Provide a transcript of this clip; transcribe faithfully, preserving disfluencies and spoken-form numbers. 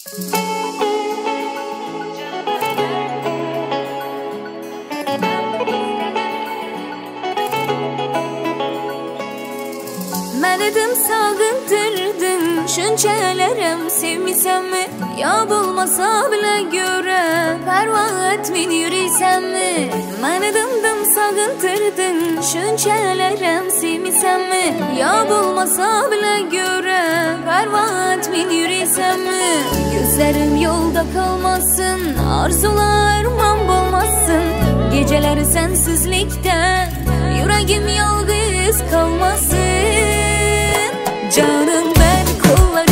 Ben edim sağıntırdım şunçalarım sevmisem mi? Ya bulmasa bile göre perva etmin yürüysem mi? Ben edimdim sağıntırdım şunçalarım sevmisem mi? Ya bulmasa bile göre perva etmin yürüysem mi? Gözlerim yolda kalmasın, arzularım bulmasın. Geceleri sensizlikte yüreğim yalnız kalmasın. Canım ben kollarım